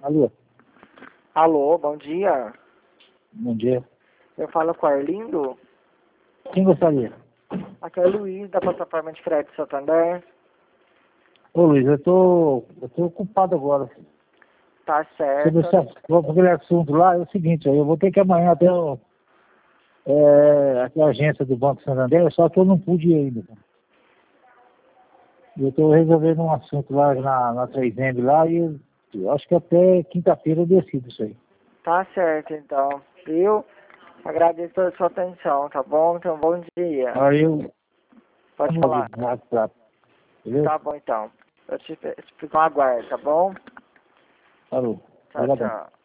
Alô, Alô, bom dia. bom dia. Eu falo com o Arlindo. Quem gostaria? Aqui é o Luiz, da plataforma de crédito Santander. Ô Luiz, eu tô ocupado agora. Tá Sobre certo. aquele assunto lá, é o seguinte, eu vou ter que amanhã até até a agência do Banco Santander, só que eu não pude ir ainda. Eu estou resolvendo um assunto lá na 3M lá e eu acho que até quinta-feira eu decido isso aí. Tá certo, então. Eu agradeço pela sua atenção, tá bom? Então, bom dia. Aí eu Pode falar. no WhatsApp, entendeu? Tá bom, então. Eu te fico no aguardo, tá bom? Falou. Tchau, Obrigadão. tchau.